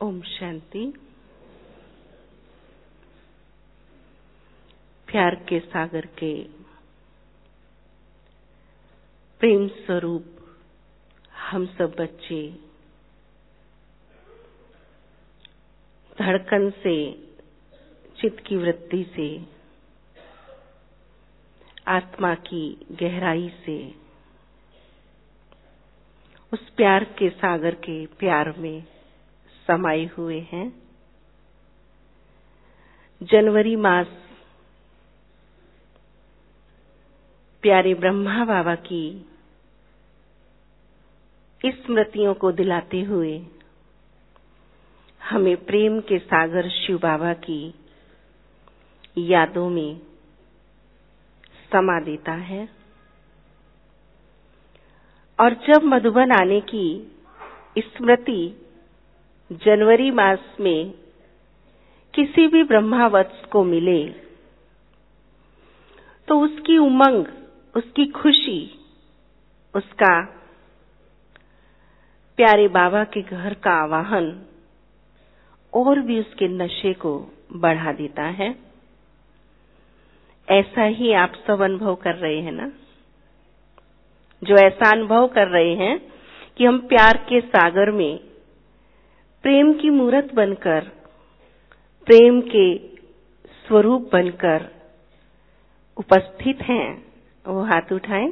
ओम शांति। प्यार के सागर के प्रेम स्वरूप हम सब बच्चे धड़कन से, चित्त की वृत्ति से, आत्मा की गहराई से उस प्यार के सागर के प्यार में समाये हुए हैं। जनवरी मास प्यारे ब्रह्मा बाबा की स्मृतियों को दिलाते हुए हमें प्रेम के सागर शिव बाबा की यादों में समा देता है। और जब मधुबन आने की स्मृति जनवरी मास में किसी भी ब्रह्मावत्स को मिले तो उसकी उमंग, उसकी खुशी, उसका प्यारे बाबा के घर का आवाहन और भी उसके नशे को बढ़ा देता है। ऐसा ही आप सब अनुभव कर रहे हैं ना? जो ऐसा अनुभव कर रहे हैं कि हम प्यार के सागर में प्रेम की मूरत बनकर, प्रेम के स्वरूप बनकर उपस्थित हैं, वो हाथ उठाएं।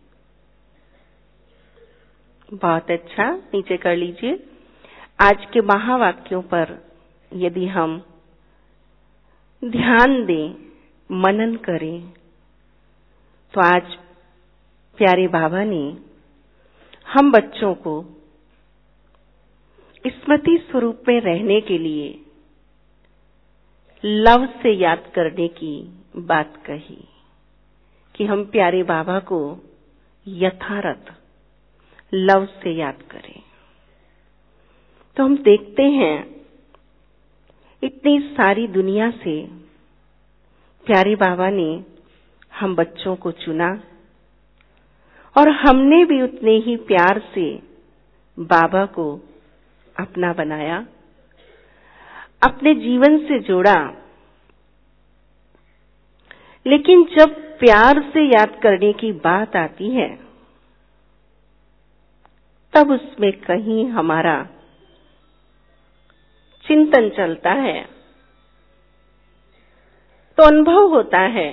बहुत अच्छा, नीचे कर लीजिए। आज के महावाक्यों पर यदि हम ध्यान दें, मनन करें, तो आज प्यारे बाबा ने हम बच्चों को स्मृति स्वरूप में रहने के लिए लव से याद करने की बात कही कि हम प्यारे बाबा को यथार्थ लव से याद करें। तो हम देखते हैं इतनी सारी दुनिया से प्यारे बाबा ने हम बच्चों को चुना और हमने भी उतने ही प्यार से बाबा को अपना बनाया, अपने जीवन से जोड़ा। लेकिन जब प्यार से याद करने की बात आती है तब उसमें कहीं हमारा चिंतन चलता है, तो अनुभव होता है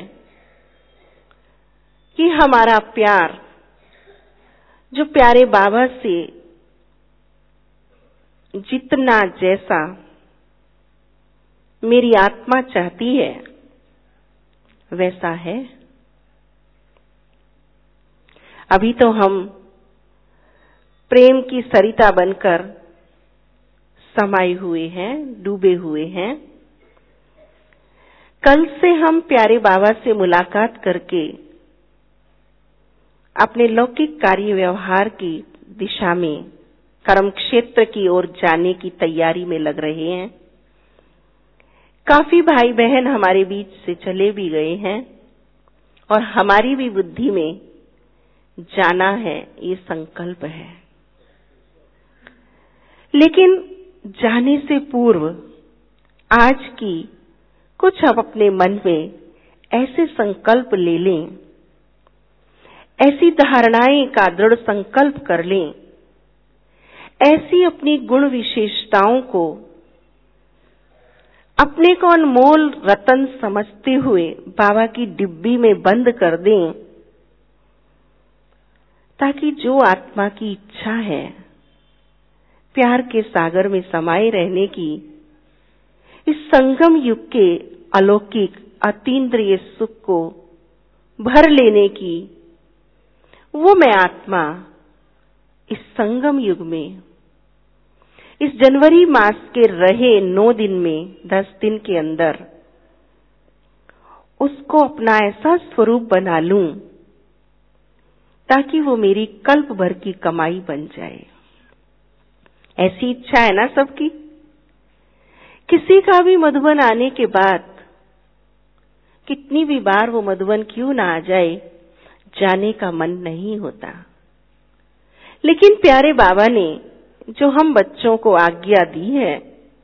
कि हमारा प्यार जो प्यारे बाबा से जितना जैसा मेरी आत्मा चाहती है वैसा है। अभी तो हम प्रेम की सरिता बनकर समाये हुए हैं, डूबे हुए हैं। कल से हम प्यारे बाबा से मुलाकात करके अपने लौकिक कार्य व्यवहार की दिशा में कर्म क्षेत्र की ओर जाने की तैयारी में लग रहे हैं। काफी भाई बहन हमारे बीच से चले भी गए हैं और हमारी भी बुद्धि में जाना है, ये संकल्प है। लेकिन जाने से पूर्व आज की कुछ अब अपने मन में ऐसे संकल्प ले लें, ऐसी धारणाएं का दृढ़ संकल्प कर लें, ऐसी अपनी गुण विशेषताओं को अपने को अनमोल रतन समझते हुए बाबा की डिब्बी में बंद कर दें, ताकि जो आत्मा की इच्छा है प्यार के सागर में समाये रहने की, इस संगम युग के अलौकिक अतीन्द्रिय सुख को भर लेने की, वो मैं आत्मा इस संगम युग में, इस जनवरी मास के रहे 9 दिन में, 10 दिन के अंदर उसको अपना ऐसा स्वरूप बना लूं ताकि वो मेरी कल्प भर की कमाई बन जाए। ऐसी इच्छा है ना सबकी? किसी का भी मधुबन आने के बाद कितनी भी बार वो मधुबन क्यों ना आ जाए, जाने का मन नहीं होता। लेकिन प्यारे बाबा ने जो हम बच्चों को आज्ञा दी है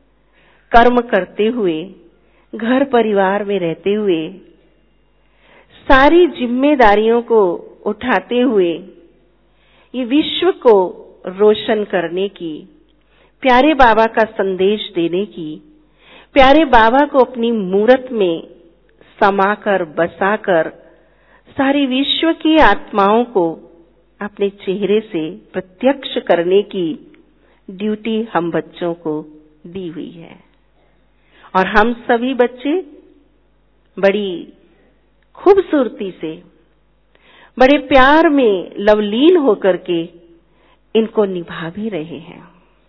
कर्म करते हुए, घर परिवार में रहते हुए, सारी जिम्मेदारियों को उठाते हुए ये विश्व को रोशन करने की, प्यारे बाबा का संदेश देने की, प्यारे बाबा को अपनी मूरत में समाकर बसाकर सारी विश्व की आत्माओं को अपने चेहरे से प्रत्यक्ष करने की ड्यूटी हम बच्चों को दी हुई है। और हम सभी बच्चे बड़ी खूबसूरती से, बड़े प्यार में लवलीन होकर के इनको निभा भी रहे हैं।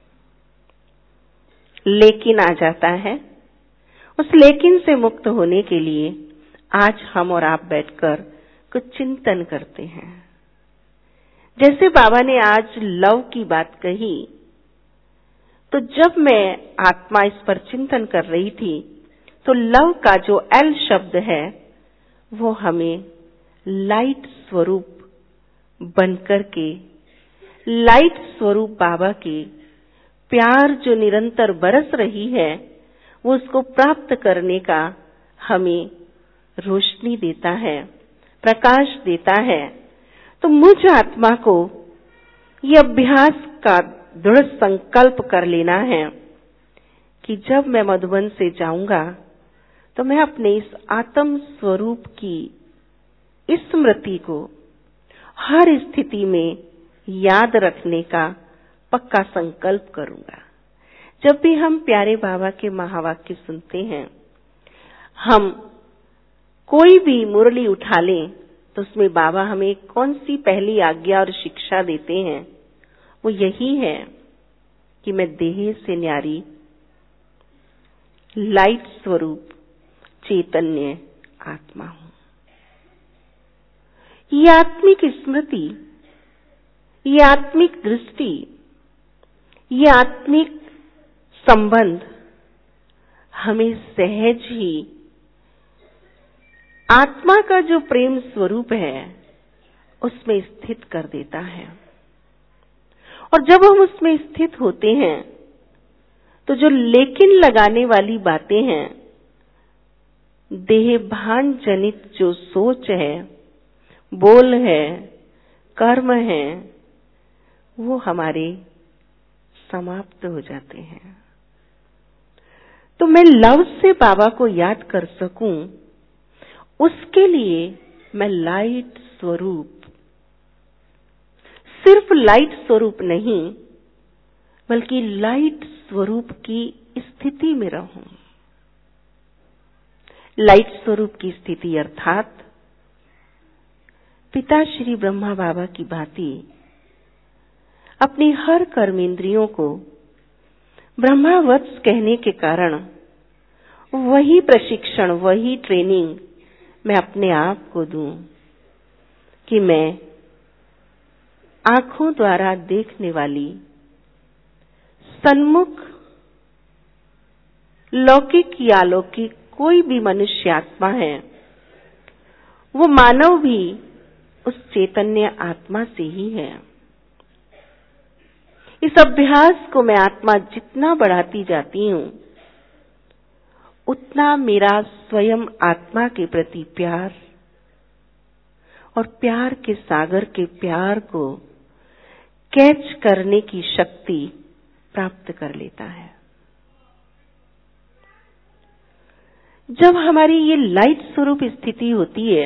लेकिन आ जाता है, उस लेकिन से मुक्त होने के लिए आज हम और आप बैठकर कुछ चिंतन करते हैं। जैसे बाबा ने आज लव की बात कही, तो जब मैं आत्मा इस पर चिंतन कर रही थी तो लव का जो एल शब्द है वो हमें लाइट स्वरूप बनकर के, लाइट स्वरूप बाबा के प्यार जो निरंतर बरस रही है वो उसको प्राप्त करने का हमें रोशनी देता है, प्रकाश देता है। तो मुझ आत्मा को ये अभ्यास का दृढ़ संकल्प कर लेना है कि जब मैं मधुबन से जाऊंगा तो मैं अपने इस आत्म स्वरूप की स्मृति को हर स्थिति में याद रखने का पक्का संकल्प करूंगा। जब भी हम प्यारे बाबा के महावाक्य सुनते हैं, हम कोई भी मुरली उठा लें तो उसमें बाबा हमें कौन सी पहली आज्ञा और शिक्षा देते हैं, वो यही है कि मैं देह से न्यारी लाइट स्वरूप चैतन्य आत्मा हूं। ये आत्मिक स्मृति, ये आत्मिक दृष्टि, ये आत्मिक संबंध हमें सहज ही आत्मा का जो प्रेम स्वरूप है उसमें स्थित कर देता है। और जब हम उसमें स्थित होते हैं तो जो लेकिन लगाने वाली बातें हैं, देह भान जनित जो सोच है, बोल है, कर्म है, वो हमारे समाप्त हो जाते हैं। तो मैं लव से बाबा को याद कर सकूं, उसके लिए मैं लाइट स्वरूप, सिर्फ लाइट स्वरूप नहीं बल्कि लाइट स्वरूप की स्थिति में रहूं। लाइट स्वरूप की स्थिति अर्थात पिता श्री ब्रह्मा बाबा की भांति अपनी हर कर्मेंद्रियों को ब्रह्मावत्स कहने के कारण वही प्रशिक्षण, वही ट्रेनिंग मैं अपने आप को दूं कि मैं आंखों द्वारा देखने वाली सन्मुख लौकिक या अलौकिक कोई भी मनुष्य आत्मा है, वो मानव भी उस चैतन्य आत्मा से ही है। इस अभ्यास को मैं आत्मा जितना बढ़ाती जाती हूं, उतना मेरा स्वयं आत्मा के प्रति प्यार और प्यार के सागर के प्यार को कैच करने की शक्ति प्राप्त कर लेता है। जब हमारी ये लाइट स्वरूप स्थिति होती है,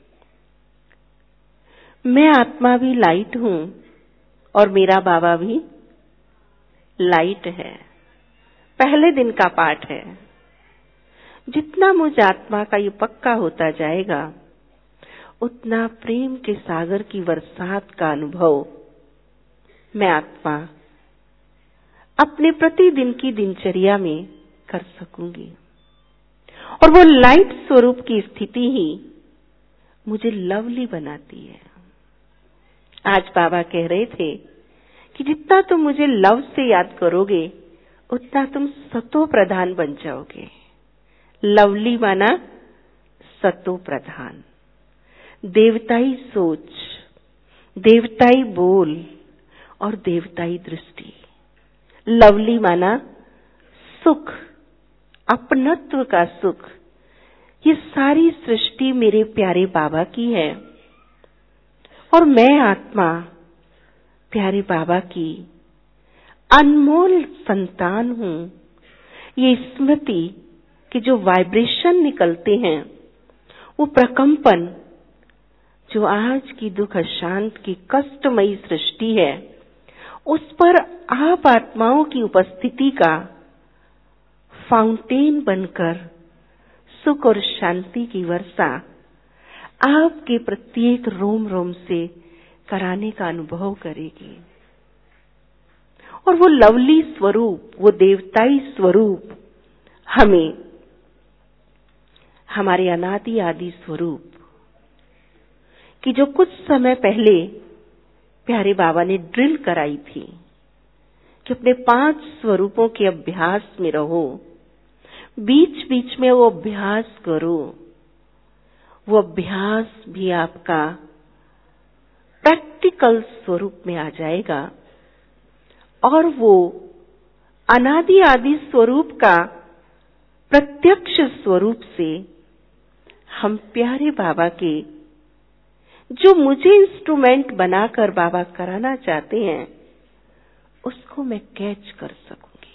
मैं आत्मा भी लाइट हूं और मेरा बाबा भी लाइट है। पहले दिन का पाठ है। जितना मुझ आत्मा का ये पक्का होता जाएगा, उतना प्रेम के सागर की बरसात का अनुभव मैं आत्मा अपने प्रतिदिन की दिनचर्या में कर सकूंगी। और वो लाइट स्वरूप की स्थिति ही मुझे लवली बनाती है। आज बाबा कह रहे थे कि जितना तुम मुझे लव से याद करोगे, उतना तुम सतो प्रधान बन जाओगे। लवली माना सतो प्रधान, देवताई सोच, देवताई बोल और देवताई दृष्टि। लवली माना सुख, अपनत्व का सुख, ये सारी सृष्टि मेरे प्यारे बाबा की है और मैं आत्मा प्यारे बाबा की अनमोल संतान हूं। ये स्मृति के जो वाइब्रेशन निकलते हैं, वो प्रकंपन जो आज की दुख अशांत की कष्टमयी सृष्टि है, उस पर आप आत्माओं की उपस्थिति का फाउंटेन बनकर सुख और शांति की वर्षा आपके प्रत्येक रोम रोम से कराने का अनुभव करेगी। और वो लवली स्वरूप, वो देवताई स्वरूप हमें हमारे अनादि आदि स्वरूप कि जो कुछ समय पहले प्यारे बाबा ने ड्रिल कराई थी कि अपने 5 स्वरूपों के अभ्यास में रहो, बीच बीच में वो अभ्यास करो, वो अभ्यास भी आपका प्रैक्टिकल स्वरूप में आ जाएगा और वो अनादि आदि स्वरूप का प्रत्यक्ष स्वरूप से हम प्यारे बाबा के जो मुझे इंस्ट्रूमेंट बनाकर बाबा कराना चाहते हैं, उसको मैं कैच कर सकूंगी,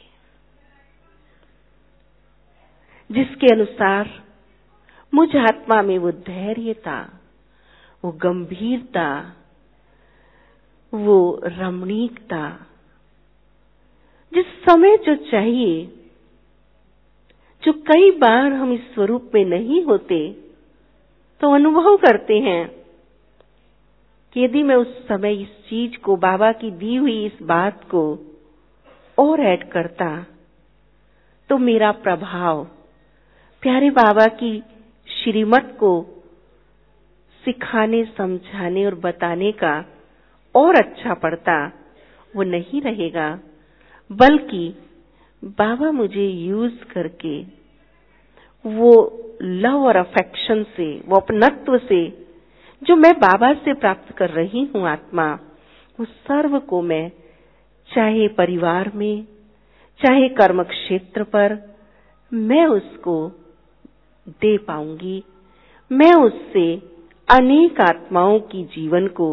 जिसके अनुसार मुझ आत्मा में वो धैर्यता, वो गंभीरता, वो रमणीकता, जिस समय जो चाहिए, जो कई बार हम इस स्वरूप में नहीं होते तो अनुभव करते हैं कि यदि मैं उस समय इस चीज को, बाबा की दी हुई इस बात को और ऐड करता तो मेरा प्रभाव प्यारे बाबा की श्रीमत को सिखाने, समझाने और बताने का और अच्छा पड़ता। वो नहीं रहेगा, बल्कि बाबा मुझे यूज करके वो लव और अफेक्शन से, वो अपनत्व से जो मैं बाबा से प्राप्त कर रही हूँ आत्मा, वो सर्व को मैं चाहे परिवार में, चाहे कर्म क्षेत्र पर, मैं उसको दे पाऊंगी। मैं उससे अनेक आत्माओं की जीवन को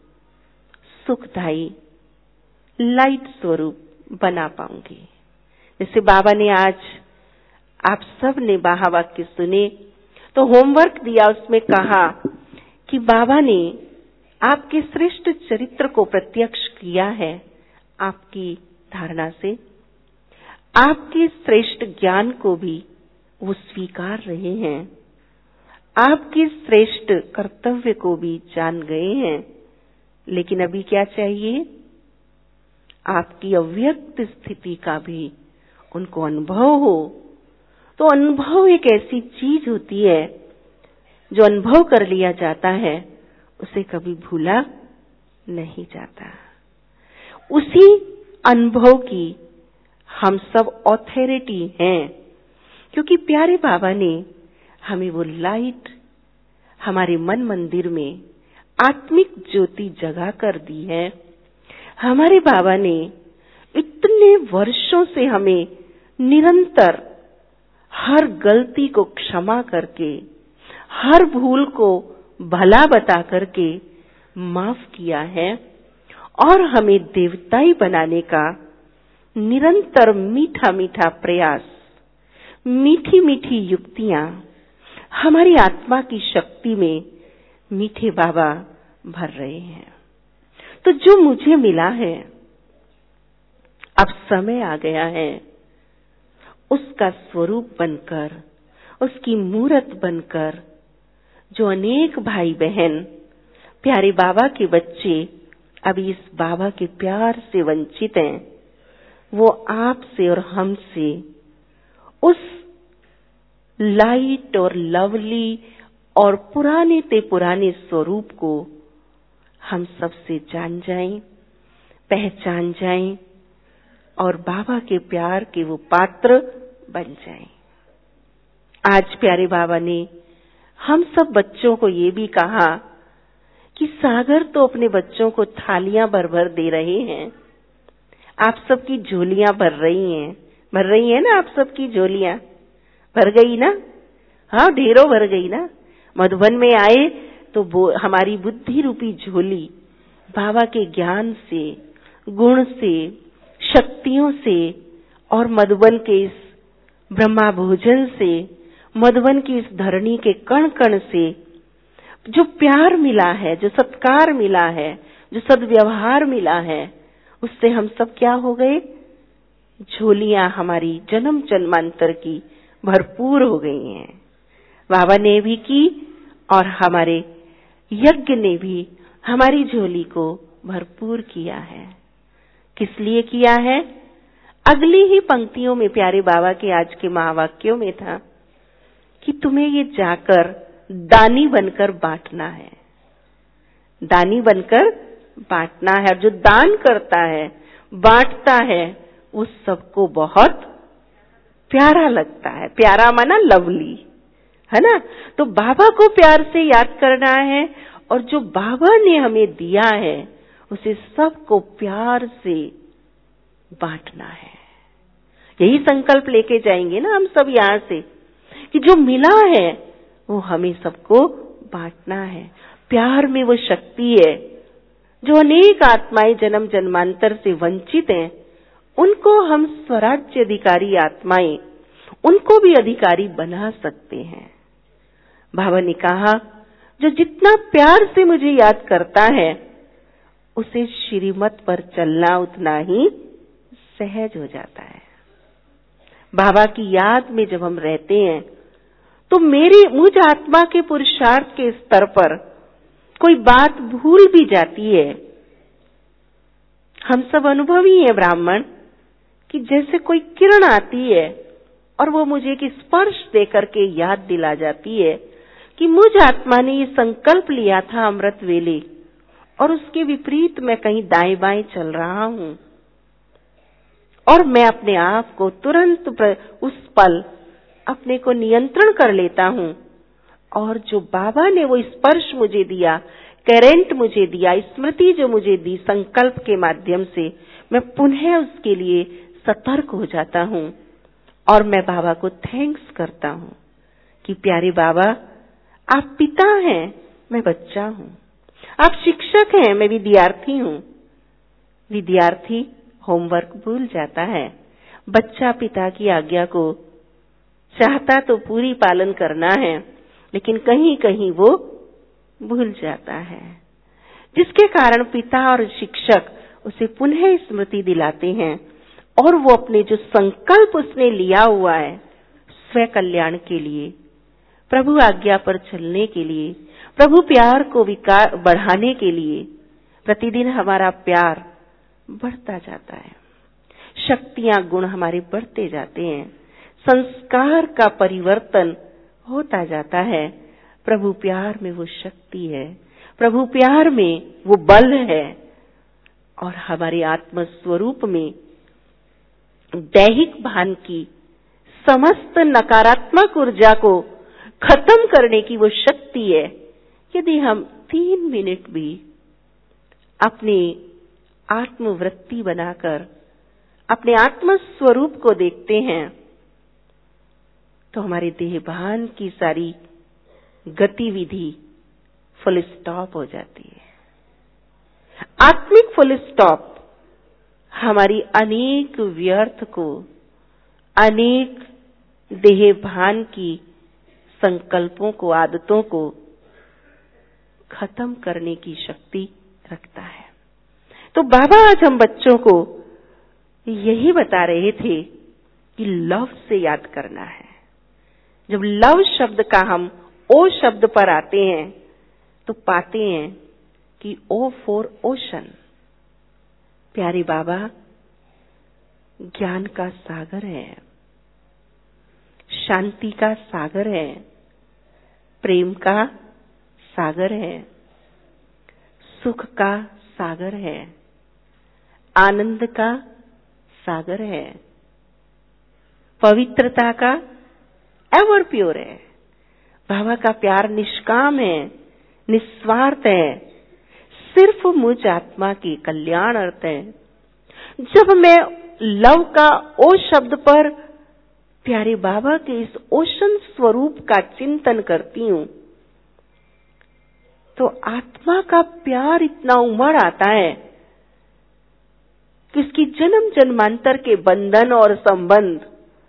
सुखदायी लाइट स्वरूप बना पाऊंगी। जैसे बाबा ने आज आप सब ने महावाक्य सुने तो होमवर्क दिया, उसमें कहा कि बाबा ने आपके श्रेष्ठ चरित्र को प्रत्यक्ष किया है आपकी धारणा से, आपके श्रेष्ठ ज्ञान को भी वो स्वीकार रहे हैं, आपके श्रेष्ठ कर्तव्य को भी जान गए हैं, लेकिन अभी क्या चाहिए? आपकी अव्यक्त स्थिति का भी उनको अनुभव हो। तो अनुभव एक ऐसी चीज होती है जो अनुभव कर लिया जाता है, उसे कभी भूला नहीं जाता। उसी अनुभव की हम सब ऑथोरिटी हैं, क्योंकि प्यारे बाबा ने हमें वो लाइट हमारे मन मंदिर में आत्मिक ज्योति जगा कर दी है। हमारे बाबा ने इतने वर्षों से हमें निरंतर हर गलती को क्षमा करके, हर भूल को भला बता करके माफ किया है और हमें देवताई बनाने का निरंतर मीठा मीठा प्रयास, मीठी मीठी युक्तियां हमारी आत्मा की शक्ति में मीठे बाबा भर रहे हैं। तो जो मुझे मिला है, अब समय आ गया है उसका स्वरूप बनकर, उसकी मूरत बनकर, जो अनेक भाई बहन, प्यारे बाबा के बच्चे अभी इस बाबा के प्यार से वंचित हैं, वो आपसे और हमसे उस लाइट और लवली और पुराने ते पुराने स्वरूप को हम सबसे जान जाएं, पहचान जाएं और बाबा के प्यार के वो पात्र बन जाएं। आज प्यारे बाबा ने हम सब बच्चों को ये भी कहा कि सागर तो अपने बच्चों को थालियां भर भर दे रहे हैं, आप सबकी झोलियां भर रही हैं ना आप सबकी झोलियां। भर गई ना? हाँ, ढेरों भर गई ना। मधुबन में आए तो हमारी बुद्धि रूपी झोली बाबा के ज्ञान से, गुण से, शक्तियों से और मधुबन के इस ब्रह्मा भोजन से, मधुबन की इस धरणी के कण कण से जो प्यार मिला है, जो सत्कार मिला है, जो सद्व्यवहार मिला है, उससे हम सब क्या हो गए? झोलियां हमारी जन्म जन्मांतर की भरपूर हो गई हैं। बाबा ने भी की और हमारे यज्ञ ने भी हमारी झोली को भरपूर किया है। किस लिए किया है? अगली ही पंक्तियों में प्यारे बाबा के आज के महावाक्यों में था कि तुम्हें ये जाकर दानी बनकर बांटना है। दानी बनकर बांटना है। और जो दान करता है, बांटता है, उस सबको बहुत प्यारा लगता है। प्यारा माना लवली, है ना? तो बाबा को प्यार से याद करना है और जो बाबा ने हमें दिया है उसे सबको प्यार से बांटना है। यही संकल्प लेके जाएंगे ना हम सब यहाँ से कि जो मिला है वो हमें सबको बांटना है। प्यार में वो शक्ति है जो अनेक आत्माएं जन्म जन्मांतर से वंचित हैं, उनको हम स्वराज्य अधिकारी आत्माएं, उनको भी अधिकारी बना सकते हैं। बाबा ने कहा जो जितना प्यार से मुझे याद करता है उसे श्रीमत पर चलना उतना ही सहज हो जाता है। बाबा की याद में जब हम रहते हैं तो मुझ आत्मा के पुरुषार्थ के स्तर पर कोई बात भूल भी जाती है। हम सब अनुभवी हैं ब्राह्मण, कि जैसे कोई किरण आती है और वो मुझे एक स्पर्श देकर के याद दिला जाती है कि मुझ आत्मा ने ये संकल्प लिया था अमृत वेले और उसके विपरीत मैं कहीं दाएं बाएं चल रहा हूं, और मैं अपने आप को तुरंत उस पल अपने को नियंत्रण कर लेता हूं और जो बाबा ने वो स्पर्श मुझे दिया, करेंट मुझे दिया, स्मृति जो मुझे दी संकल्प के माध्यम से, मैं पुनः उसके लिए सतर्क हो जाता हूं और मैं बाबा को थैंक्स करता हूं कि प्यारे बाबा आप पिता हैं, मैं बच्चा हूं। आप शिक्षक हैं, मैं विद्यार्थी हूं। विद्यार्थी होमवर्क भूल जाता है, बच्चा पिता की आज्ञा को चाहता तो पूरी पालन करना है, लेकिन कहीं कहीं वो भूल जाता है, जिसके कारण पिता और शिक्षक उसे पुनः स्मृति दिलाते हैं और वो अपने जो संकल्प उसने लिया हुआ है स्व कल्याण के लिए, प्रभु आज्ञा पर चलने के लिए, प्रभु प्यार को बढ़ाने के लिए, प्रतिदिन हमारा प्यार बढ़ता जाता है, शक्तियां गुण हमारे बढ़ते जाते हैं, संस्कार का परिवर्तन होता जाता है। प्रभु प्यार में वो शक्ति है, प्रभु प्यार में वो बल है और हमारे आत्म स्वरूप में दैहिक भान की समस्त नकारात्मक ऊर्जा को खत्म करने की वो शक्ति है। यदि हम 3 मिनट भी अपनी आत्मवृत्ति बनाकर अपने आत्म स्वरूप को देखते हैं तो हमारे देहभान की सारी गतिविधि फुल स्टॉप हो जाती है। आत्मिक फुल स्टॉप हमारी अनेक व्यर्थ को, अनेक देहभान की संकल्पों को, आदतों को खत्म करने की शक्ति रखता है। तो बाबा आज हम बच्चों को यही बता रहे थे कि लव से याद करना है। जब लव शब्द का हम ओ शब्द पर आते हैं तो पाते हैं कि ओ फॉर ओशन। प्यारे बाबा ज्ञान का सागर है, शांति का सागर है, प्रेम का सागर है, सुख का सागर है, आनंद का सागर है, पवित्रता का एवर प्योर है। बाबा का प्यार निष्काम है, निस्वार्थ है, सिर्फ मुझ आत्मा के कल्याण अर्थ है। जब मैं लव का ओ शब्द पर प्यारे बाबा के इस ओशन स्वरूप का चिंतन करती हूं तो आत्मा का प्यार इतना उमड़ आता है कि उसकी जन्म जन्मांतर के बंधन और संबंध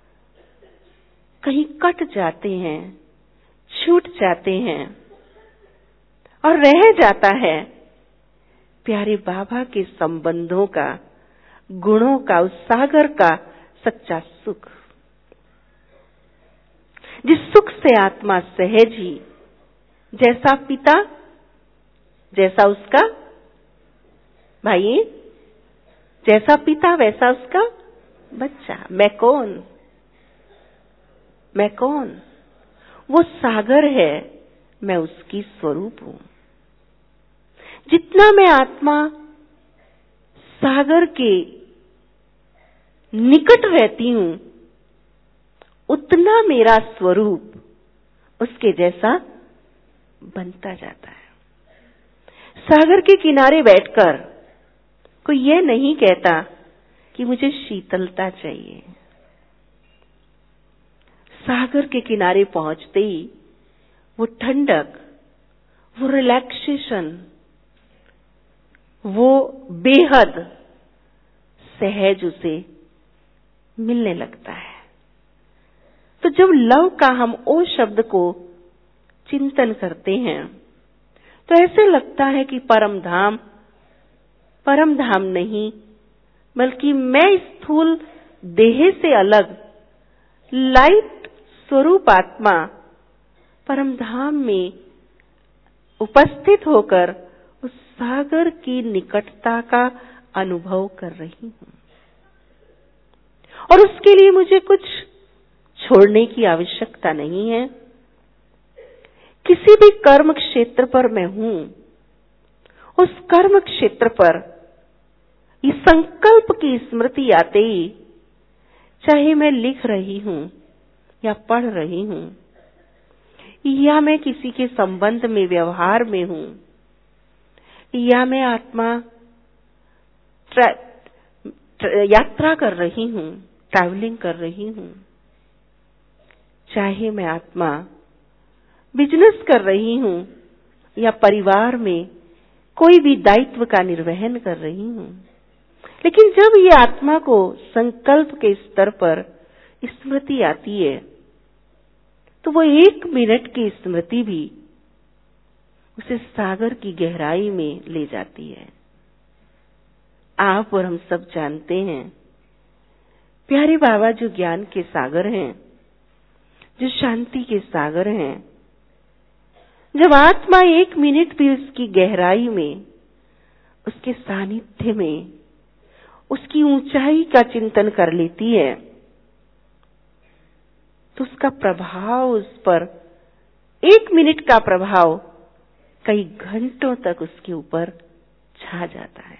कहीं कट जाते हैं, छूट जाते हैं और रह जाता है प्यारे बाबा के संबंधों का, गुणों का, उस सागर का सच्चा सुख, जिस सुख से आत्मा सहज ही जैसा पिता जैसा उसका भाई, जैसा पिता वैसा उसका बच्चा। मैं कौन? मैं कौन? वो सागर है, मैं उसकी स्वरूप हूं। जितना मैं आत्मा सागर के निकट रहती हूं उतना मेरा स्वरूप उसके जैसा बनता जाता है। सागर के किनारे बैठकर कोई यह नहीं कहता कि मुझे शीतलता चाहिए। सागर के किनारे पहुंचते ही वो ठंडक, वो रिलैक्सेशन, वो बेहद सहज उसे मिलने लगता है। तो जब लव का हम ओ शब्द को चिंतन करते हैं तो ऐसे लगता है कि परम धाम नहीं, बल्कि मैं स्थूल देह से अलग लाइट स्वरूप आत्मा परम धाम में उपस्थित होकर उस सागर की निकटता का अनुभव कर रही हूं। और उसके लिए मुझे कुछ छोड़ने की आवश्यकता नहीं है। किसी भी कर्म क्षेत्र पर मैं हूं, उस कर्म क्षेत्र पर इस संकल्प की स्मृति आते ही, चाहे मैं लिख रही हूं या पढ़ रही हूं, या मैं किसी के संबंध में व्यवहार में हूं, या मैं आत्मा यात्रा कर रही हूं, ट्रैवलिंग कर रही हूं, चाहे मैं आत्मा बिजनेस कर रही हूं या परिवार में कोई भी दायित्व का निर्वहन कर रही हूं, लेकिन जब ये आत्मा को संकल्प के स्तर पर स्मृति आती है तो वो 1 मिनट की स्मृति भी उसे सागर की गहराई में ले जाती है। आप और हम सब जानते हैं प्यारे बाबा जो ज्ञान के सागर हैं, जो शांति के सागर हैं, जब आत्मा 1 मिनट भी उसकी गहराई में, उसके सानिध्य में, उसकी ऊंचाई का चिंतन कर लेती है तो उसका प्रभाव उस पर, 1 मिनट का प्रभाव कई घंटों तक उसके ऊपर छा जाता है।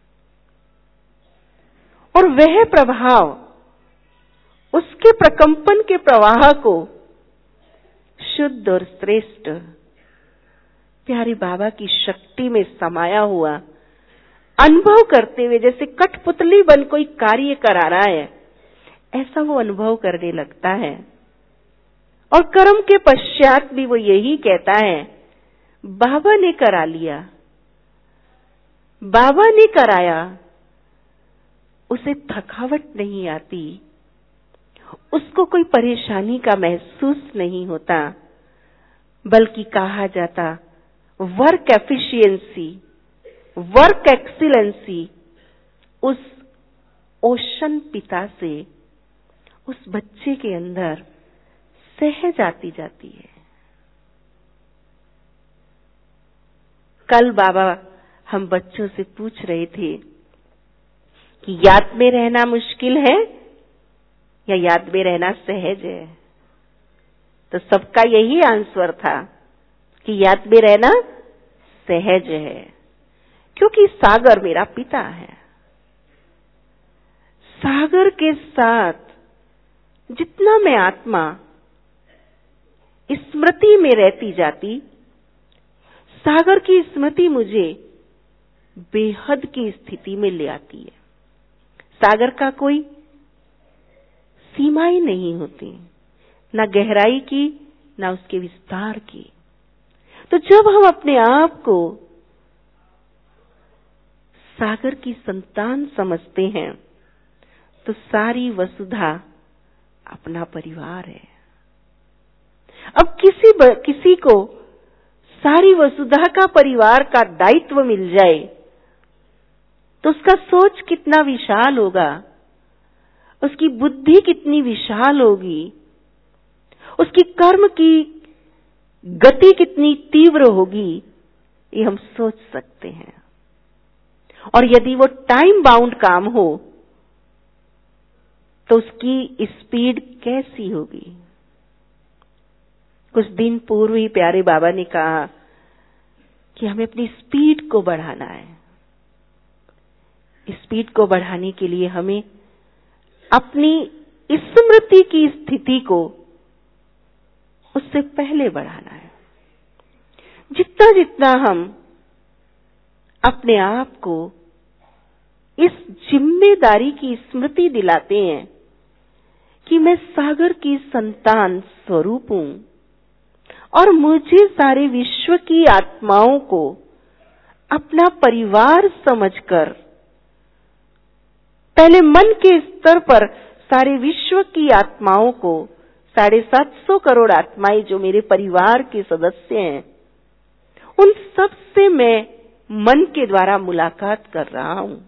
और वह प्रभाव उसके प्रकंपन के प्रवाह को शुद्ध और श्रेष्ठ प्यारे बाबा की शक्ति में समाया हुआ अनुभव करते हुए, जैसे कठपुतली बन कोई कार्य करा रहा है, ऐसा वो अनुभव करने लगता है। और कर्म के पश्चात भी वो यही कहता है, बाबा ने करा लिया, बाबा ने कराया। उसे थकावट नहीं आती, उसको कोई परेशानी का महसूस नहीं होता, बल्कि कहा जाता वर्क एफिशिएंसी, वर्क एक्सीलेंसी उस ओशन पिता से उस बच्चे के अंदर सहज आती जाती है। कल बाबा हम बच्चों से पूछ रहे थे कि याद में रहना मुश्किल है या याद में रहना सहज है, तो सबका यही आंसर था कि याद में रहना सहज है, क्योंकि सागर मेरा पिता है। सागर के साथ जितना मैं आत्मा स्मृति में रहती जाती, सागर की स्मृति मुझे बेहद की स्थिति में ले आती है। सागर का कोई सीमाएं नहीं होती, ना गहराई की ना उसके विस्तार की। तो जब हम अपने आप को सागर की संतान समझते हैं तो सारी वसुधा अपना परिवार है। अब किसी को सारी वसुधा का परिवार का दायित्व मिल जाए तो उसका सोच कितना विशाल होगा, उसकी बुद्धि कितनी विशाल होगी, उसकी कर्म की गति कितनी तीव्र होगी, ये हम सोच सकते हैं। और यदि वो टाइम बाउंड काम हो तो उसकी स्पीड कैसी होगी। कुछ दिन पूर्व ही प्यारे बाबा ने कहा कि हमें अपनी स्पीड को बढ़ाना है। स्पीड को बढ़ाने के लिए हमें अपनी स्मृति की स्थिति को उससे पहले बढ़ाना है। जितना जितना हम अपने आप को इस जिम्मेदारी की स्मृति दिलाते हैं कि मैं सागर की संतान स्वरूप हूं और मुझे सारे विश्व की आत्माओं को अपना परिवार समझकर, पहले मन के स्तर पर सारे विश्व की आत्माओं को, 750 करोड़ आत्माएं जो मेरे परिवार के सदस्य हैं, उन सब से मैं मन के द्वारा मुलाकात कर रहा हूं।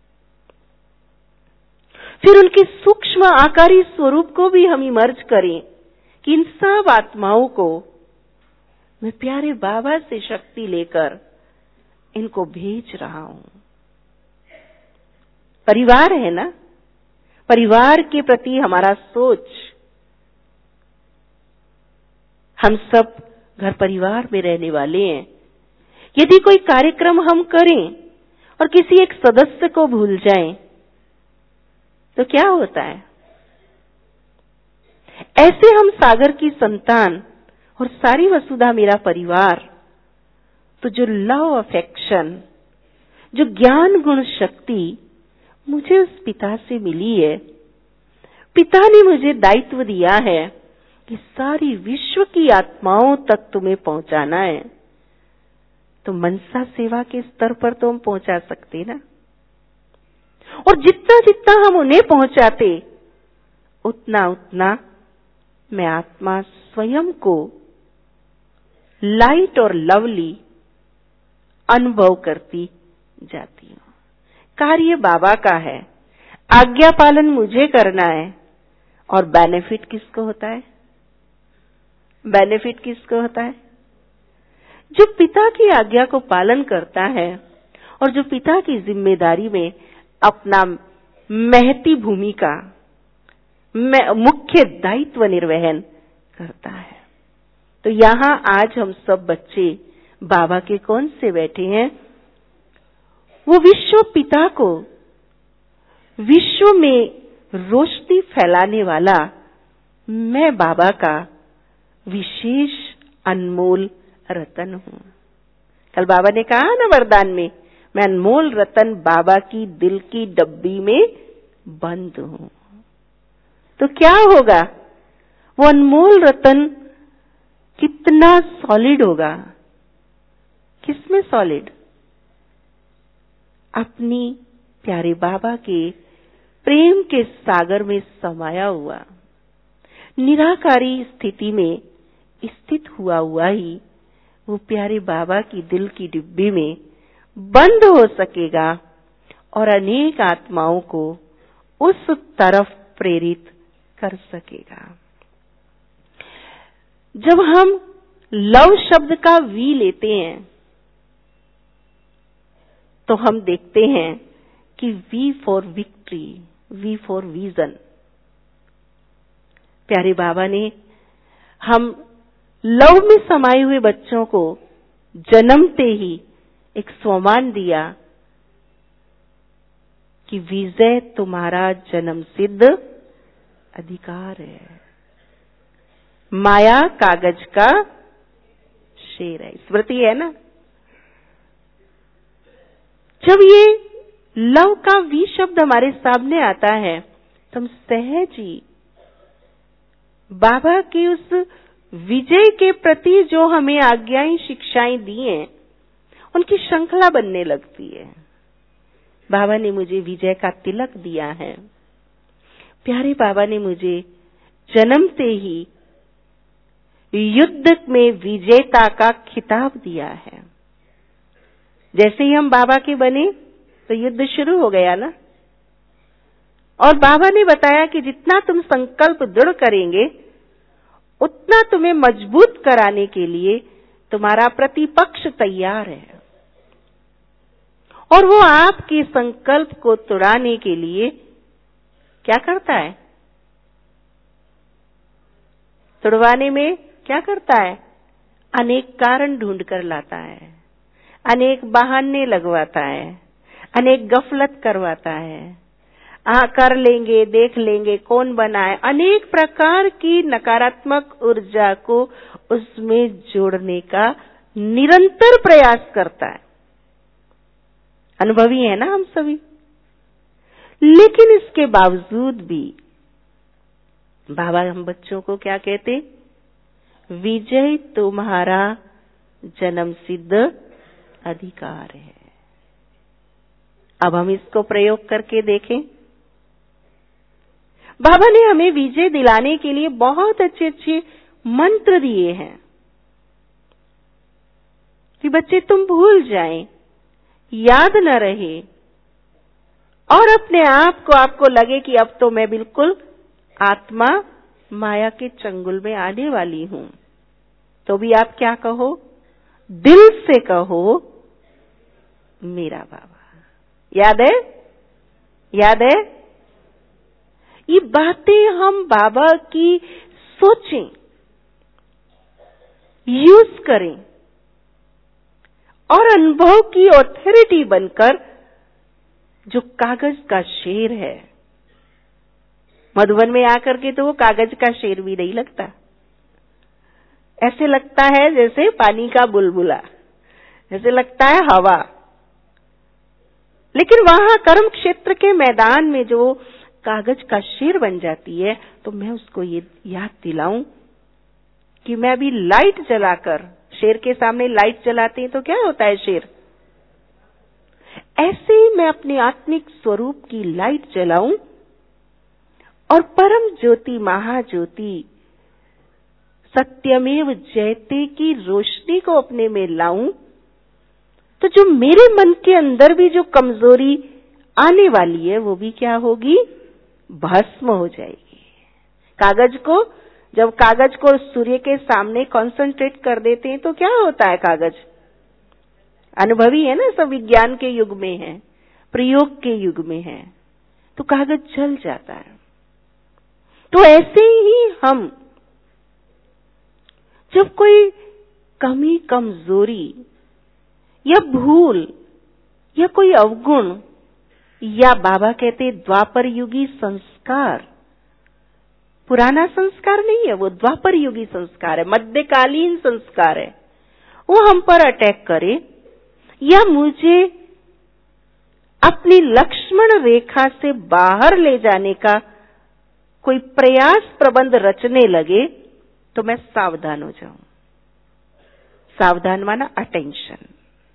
फिर उनके सूक्ष्म आकारी स्वरूप को भी हम इमर्ज करें कि इन सब आत्माओं को मैं प्यारे बाबा से शक्ति लेकर इनको भेज रहा हूं। परिवार है ना, परिवार के प्रति हमारा सोच, हम सब घर परिवार में रहने वाले हैं। यदि कोई कार्यक्रम हम करें और किसी एक सदस्य को भूल जाएं तो क्या होता है? ऐसे हम सागर की संतान और सारी वसुधा मेरा परिवार, तो जो लव अफेक्शन, जो ज्ञान गुण शक्ति मुझे उस पिता से मिली है, पिता ने मुझे दायित्व दिया है कि सारी विश्व की आत्माओं तक तुम्हें पहुंचाना है, तो मनसा सेवा के स्तर पर तो हम पहुंचा सकते ना। और जितना जितना हम उन्हें पहुंचाते उतना उतना मैं आत्मा स्वयं को लाइट और लवली अनुभव करती जाती हूं। कार्य बाबा का है, आज्ञा पालन मुझे करना है, और बेनिफिट किसको होता है? बेनिफिट किसको होता है? जो पिता की आज्ञा को पालन करता है और जो पिता की जिम्मेदारी में अपना महती भूमिका, मुख्य दायित्व निर्वहन करता है। तो यहां आज हम सब बच्चे बाबा के कौन से बैठे हैं? वो विश्व पिता को विश्व में रोशनी फैलाने वाला मैं बाबा का विशेष अनमोल रतन हूं। कल बाबा ने कहा ना वरदान में, मैं अनमोल रतन बाबा की दिल की डब्बी में बंद हूं। तो क्या होगा? वो अनमोल रतन कितना सॉलिड होगा? किसमें सॉलिड? अपनी प्यारे बाबा के प्रेम के सागर में समाया हुआ, निराकारी स्थिति में स्थित हुआ ही वो प्यारे बाबा की दिल की डिब्बी में बंद हो सकेगा और अनेक आत्माओं को उस तरफ प्रेरित कर सकेगा। जब हम लव शब्द का वी लेते हैं तो हम देखते हैं कि V for victory, V for vision. प्यारे बाबा ने हम लव में समाये हुए बच्चों को जन्मते ही एक स्वमान दिया कि विजय तुम्हारा जन्म सिद्ध अधिकार है, माया कागज का शेर है। स्मृति है ना? जब ये लव का वी शब्द हमारे सामने आता है तो हम सहज ही बाबा की उस विजय के प्रति जो हमें आज्ञाएं शिक्षाएं दी हैं, उनकी श्रृंखला बनने लगती है। बाबा ने मुझे विजय का तिलक दिया है। प्यारे बाबा ने मुझे जन्मते ही युद्ध में विजेता का खिताब दिया है। जैसे ही हम बाबा के बने तो युद्ध शुरू हो गया ना। और बाबा ने बताया कि जितना तुम संकल्प दृढ़ करेंगे, उतना तुम्हें मजबूत कराने के लिए तुम्हारा प्रतिपक्ष तैयार है। और वो आपके संकल्प को तोड़ाने के लिए क्या करता है? तुड़वाने में क्या करता है? अनेक कारण ढूंढ कर लाता है, अनेक बहाने लगवाता है, अनेक गफलत करवाता है। कर लेंगे, देख लेंगे, कौन बनाए, अनेक प्रकार की नकारात्मक ऊर्जा को उसमें जोड़ने का निरंतर प्रयास करता है। अनुभवी है ना हम सभी। लेकिन इसके बावजूद भी बाबा हम बच्चों को क्या कहते? विजय तुम्हारा जन्म सिद्ध अधिकार है। अब हम इसको प्रयोग करके देखें। बाबा ने हमें विजय दिलाने के लिए बहुत अच्छे अच्छे मंत्र दिए हैं कि बच्चे तुम भूल जाएं, याद न रहे, और अपने आप को आपको लगे कि अब तो मैं बिल्कुल आत्मा माया के चंगुल में आने वाली हूं। तो भी आप क्या कहो? दिल से कहो, मेरा बाबा। याद है? याद है? ये बातें हम बाबा की सोचें, यूज करें और अनुभव की ऑथोरिटी बनकर जो कागज का शेर है, मधुबन में आकर के तो वो कागज का शेर भी नहीं लगता। ऐसे लगता है जैसे पानी का बुलबुला, जैसे लगता है हवा। लेकिन वहां कर्म क्षेत्र के मैदान में जो कागज का शेर बन जाती है, तो मैं उसको ये याद दिलाऊं कि मैं अभी लाइट जलाकर, शेर के सामने लाइट जलाते हैं तो क्या होता है शेर? ऐसे ही मैं अपने आत्मिक स्वरूप की लाइट जलाऊं और परम ज्योति महाज्योति सत्यमेव जयते की रोशनी को अपने में लाऊं, तो जो मेरे मन के अंदर भी जो कमजोरी आने वाली है वो भी क्या होगी? भस्म हो जाएगी। जब कागज को सूर्य के सामने कंसंट्रेट कर देते हैं तो क्या होता है? कागज अनुभवी है ना, सब विज्ञान के युग में है, प्रयोग के युग में है, तो कागज जल जाता है। तो ऐसे ही हम जब कोई कमी, कमजोरी या भूल या कोई अवगुण, या बाबा कहते द्वापर युगी संस्कार, पुराना संस्कार नहीं है वो, द्वापर युगी संस्कार है, मध्यकालीन संस्कार है, वो हम पर अटैक करे या मुझे अपनी लक्ष्मण रेखा से बाहर ले जाने का कोई प्रयास प्रबंध रचने लगे, तो मैं सावधान हो जाऊं। सावधान माना अटेंशन।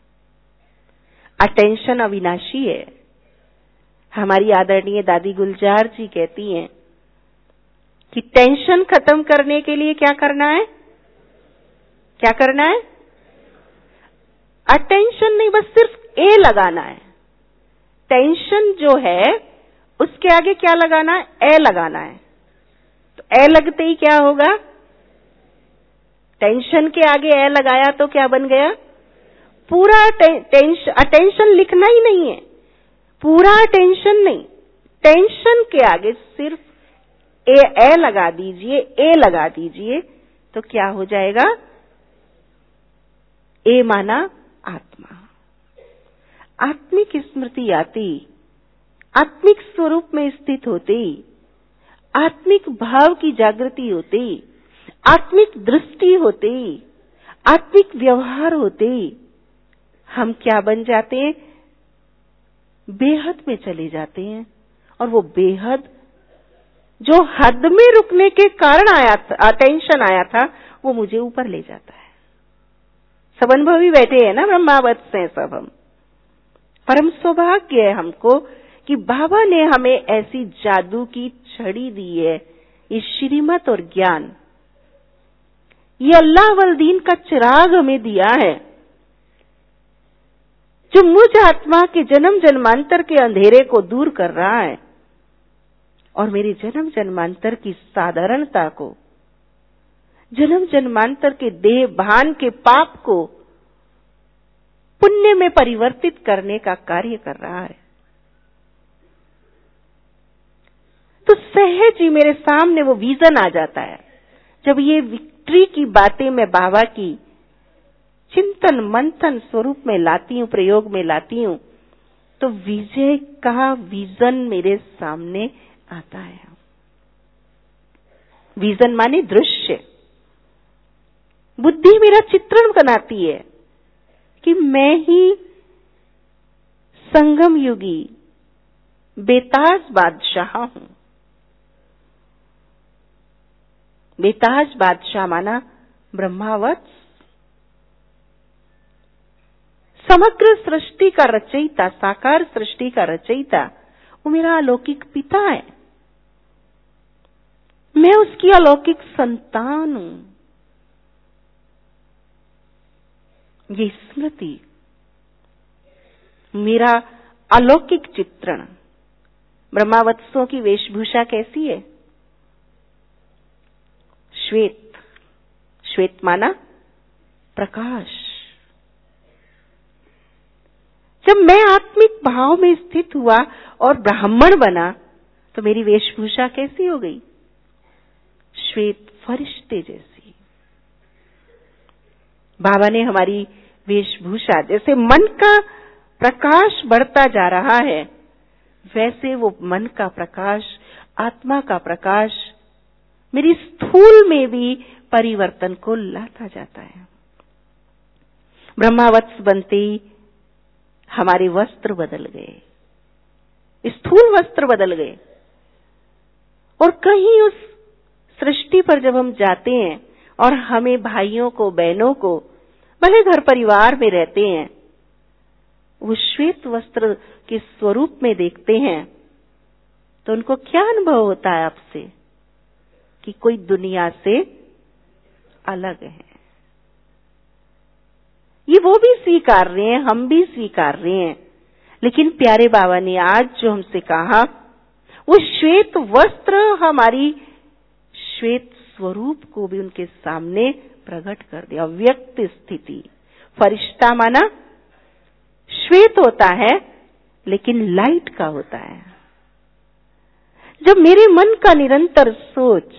अटेंशन अविनाशी है। हमारी आदरणीय दादी गुलजार जी कहती हैं कि टेंशन खत्म करने के लिए क्या करना है? क्या करना है? अटेंशन नहीं, बस सिर्फ ए लगाना है। टेंशन जो है उसके आगे क्या लगाना है? ए लगाना है। तो ए लगते ही क्या होगा? टेंशन के आगे ए लगाया तो क्या बन गया? पूरा अटेंशन लिखना ही नहीं है, पूरा टेंशन नहीं, टेंशन के आगे सिर्फ ए लगा दीजिए, ए लगा दीजिए, तो क्या हो जाएगा? ए माना आत्मा। आत्मिक स्मृति आती, आत्मिक स्वरूप में स्थित होती, आत्मिक भाव की जागृति होती, आत्मिक दृष्टि होती, आत्मिक व्यवहार होती, हम क्या बन जाते हैं? बेहद में चले जाते हैं। और वो बेहद जो हद में रुकने के कारण आया था, टेंशन आया था, वो मुझे ऊपर ले जाता है। सब अनुभवी बैठे हैं ना, ब्रह्मावत्स हैं सब हम। परम सौभाग्य है हमको कि बाबा ने हमें ऐसी जादू की छड़ी दी है, ये श्रीमत और ज्ञान, ये अल्लाह वल दीन का चिराग हमें दिया है, जो मुझ आत्मा के जन्म जन्मांतर के अंधेरे को दूर कर रहा है और मेरे जन्म जन्मांतर की साधारणता को, जन्म जन्मांतर के देह भान के पाप को पुण्य में परिवर्तित करने का कार्य कर रहा है। तो सहज ही मेरे सामने वो विजन आ जाता है। जब ये विक्ट्री की बातें मैं बाबा की चिंतन मंथन स्वरूप में लाती हूं, प्रयोग में लाती हूं, तो विजय का विजन मेरे सामने आता है। विजन माने दृश्य। बुद्धि मेरा चित्रण बनाती है कि मैं ही संगम युगी बेताज बादशाह हूं। बेताज बादशाह माना ब्रह्मावत्स, समग्र सृष्टि का रचयिता, साकार सृष्टि का रचयिता, वो मेरा अलौकिक पिता है, मैं उसकी अलौकिक संतान हूं। ये स्मृति, मेरा अलौकिक चित्रण। ब्रह्मावत्सों की वेशभूषा कैसी है? श्वेत। श्वेत माना प्रकाश। जब मैं आत्मिक भाव में स्थित हुआ और ब्राह्मण बना तो मेरी वेशभूषा कैसी हो गई? श्वेत, फरिश्ते जैसी। बाबा ने हमारी वेशभूषा, जैसे मन का प्रकाश बढ़ता जा रहा है, वैसे वो मन का प्रकाश, आत्मा का प्रकाश मेरी स्थूल में भी परिवर्तन को लाता जाता है। ब्रह्मावत्स बनते ही हमारे वस्त्र बदल गए, स्थूल वस्त्र बदल गए, और कहीं उस सृष्टि पर जब हम जाते हैं और हमें भाइयों को, बहनों को, भले घर परिवार में रहते हैं, वो श्वेत वस्त्र के स्वरूप में देखते हैं, तो उनको क्या अनुभव होता है आपसे? कि कोई दुनिया से अलग है। ये वो भी स्वीकार रहे हैं, हम भी स्वीकार रहे हैं, लेकिन प्यारे बाबा ने आज जो हमसे कहा, वो श्वेत वस्त्र हमारी श्वेत स्वरूप को भी उनके सामने प्रकट कर दिया। व्यक्त स्थिति। फरिश्ता माना श्वेत होता है लेकिन लाइट का होता है। जब मेरे मन का निरंतर सोच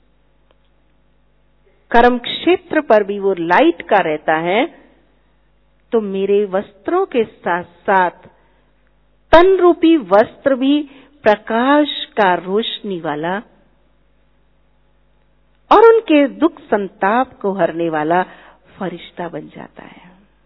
कर्म क्षेत्र पर भी वो लाइट का रहता है, तो मेरे वस्त्रों के साथ साथ तन रूपी वस्त्र भी प्रकाश का रोशनी वाला और उनके दुख संताप को हरने वाला फरिश्ता बन जाता है।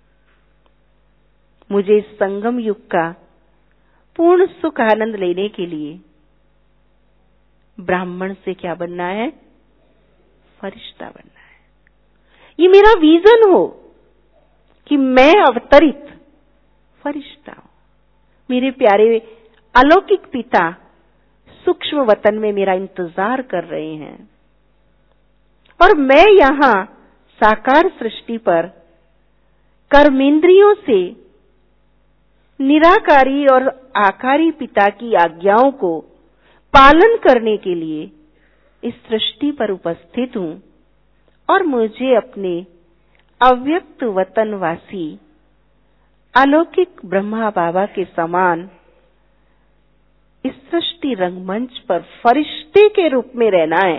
मुझे इस संगम युग का पूर्ण सुख आनंद लेने के लिए ब्राह्मण से क्या बनना है? फरिश्ता बनना है। ये मेरा विजन हो कि मैं अवतरित फरिश्ता हूं। मेरे प्यारे अलौकिक पिता सूक्ष्म वतन में मेरा इंतजार कर रहे हैं और मैं यहां साकार सृष्टि पर कर्मेंद्रियों से निराकारी और आकारी पिता की आज्ञाओं को पालन करने के लिए इस सृष्टि पर उपस्थित हूं और मुझे अपने अव्यक्त वतनवासी अलौकिक ब्रह्मा बाबा के समान इस सृष्टि रंगमंच पर फरिश्ते के रूप में रहना है।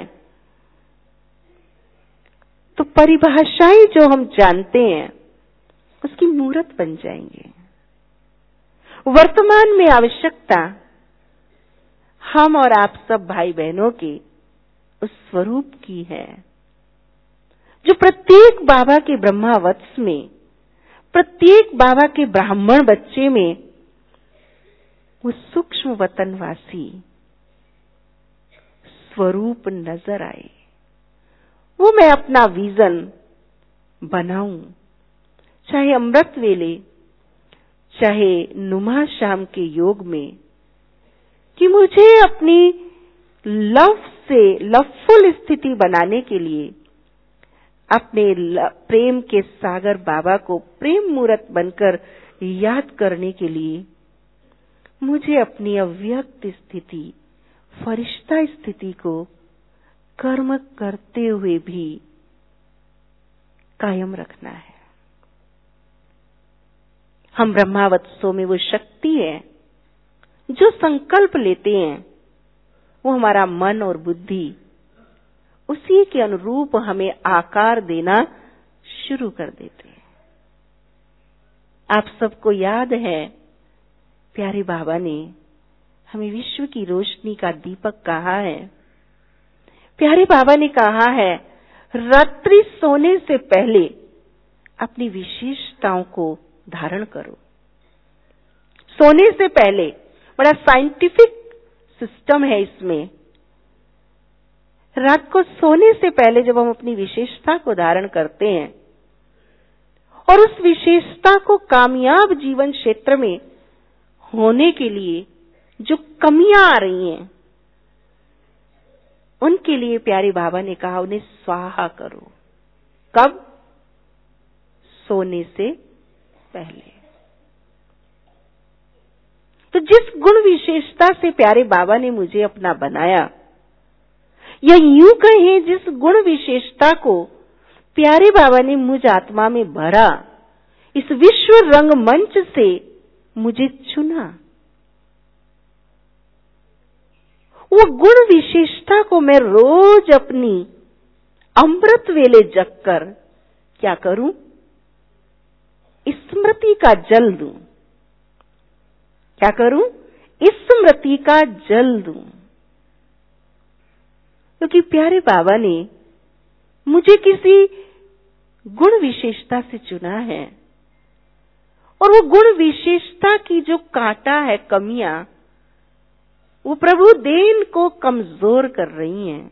तो परिभाषाएं जो हम जानते हैं उसकी मूर्त बन जाएंगे। वर्तमान में आवश्यकता हम और आप सब भाई बहनों के उस स्वरूप की है जो प्रत्येक बाबा के ब्रह्मावत्स में, प्रत्येक बाबा के ब्राह्मण बच्चे में वो सूक्ष्म वतनवासी स्वरूप नजर आए, वो मैं अपना विजन बनाऊं, चाहे अमृत वेले, चाहे नुमा शाम के योग में, कि मुझे अपनी लवफुल स्थिति बनाने के लिए अपने प्रेम के सागर बाबा को प्रेम मूर्त बनकर याद करने के लिए मुझे अपनी अव्यक्त स्थिति, फरिश्ता स्थिति को कर्म करते हुए भी कायम रखना है। हम ब्रह्मावत्सों में वो शक्ति है जो संकल्प लेते हैं, वो हमारा मन और बुद्धि उसी के अनुरूप हमें आकार देना शुरू कर देते हैं। आप सबको याद है, प्यारे बाबा ने हमें विश्व की रोशनी का दीपक कहा है। प्यारे बाबा ने कहा है, रात्रि सोने से पहले अपनी विशेषताओं को धारण करो। सोने से पहले, बड़ा साइंटिफिक सिस्टम है इसमें। रात को सोने से पहले जब हम अपनी विशेषता को धारण करते हैं और उस विशेषता को कामयाब जीवन क्षेत्र में होने के लिए जो कमियां आ रही हैं, उनके लिए प्यारे बाबा ने कहा उन्हें स्वाहा करो। कब? सोने से पहले। तो जिस गुण विशेषता से प्यारे बाबा ने मुझे अपना बनाया, या यूं कहें जिस गुण विशेषता को प्यारे बाबा ने मुझ आत्मा में भरा, इस विश्व रंग मंच से मुझे चुना, वो गुण विशेषता को मैं रोज अपनी अमृत वेले जगकर क्या करूं? स्मृति का जल दूं। क्या करूं? स्मृति का जल दूं। क्योंकि प्यारे बाबा ने मुझे किसी गुण विशेषता से चुना है, और वो गुण विशेषता की जो कांटा है, कमियां, वो प्रभु देन को कमजोर कर रही हैं।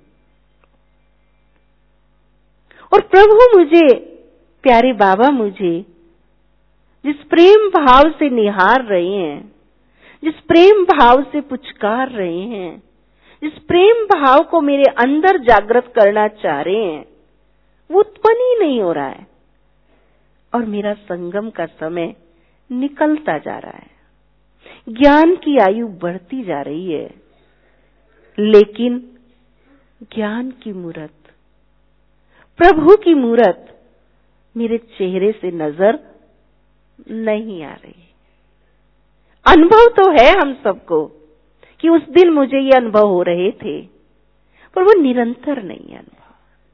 और प्रभु मुझे, प्यारे बाबा मुझे जिस प्रेम भाव से निहार रहे हैं, जिस प्रेम भाव से पुचकार रहे हैं, जिस प्रेम भाव को मेरे अंदर जागृत करना चाह रहे हैं, वो उत्पन्न ही नहीं हो रहा है, और मेरा संगम का समय निकलता जा रहा है। ज्ञान की आयु बढ़ती जा रही है, लेकिन ज्ञान की मूरत, प्रभु की मूरत मेरे चेहरे से नजर नहीं आ रही। अनुभव तो है हम सबको कि उस दिन मुझे ये अनुभव हो रहे थे, पर वो निरंतर नहीं अनुभव।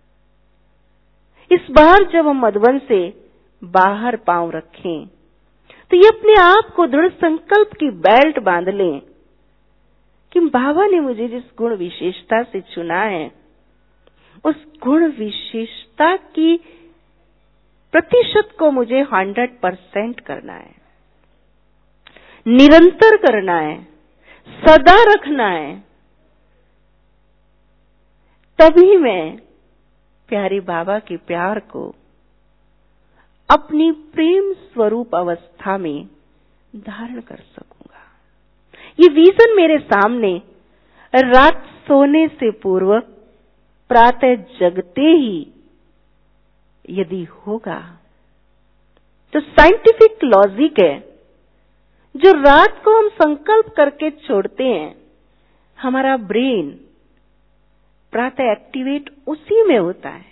इस बार जब हम मधुबन से बाहर पांव रखें, तो ये अपने आप को दृढ़ संकल्प की बेल्ट बांध लें कि बाबा ने मुझे जिस गुण विशेषता से चुना है, उस गुण विशेषता की प्रतिशत को मुझे 100% करना है, निरंतर करना है, सदा रखना है। तभी मैं प्यारे बाबा के प्यार को अपनी प्रेम स्वरूप अवस्था में धारण कर सकूंगा। ये विजन मेरे सामने रात सोने से पूर्व प्रातः जगते ही यदि होगा, तो साइंटिफिक लॉजिक है, जो रात को हम संकल्प करके छोड़ते हैं, हमारा ब्रेन प्रातः एक्टिवेट उसी में होता है।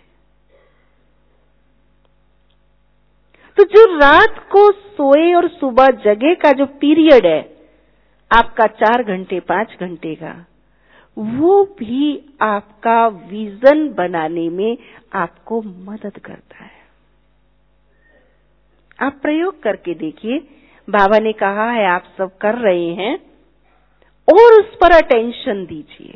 तो जो रात को सोए और सुबह जगे का जो पीरियड है आपका 4 घंटे 5 घंटे का, वो भी आपका विजन बनाने में आपको मदद करता है। आप प्रयोग करके देखिए, बाबा ने कहा है आप सब कर रहे हैं, और उस पर अटेंशन दीजिए।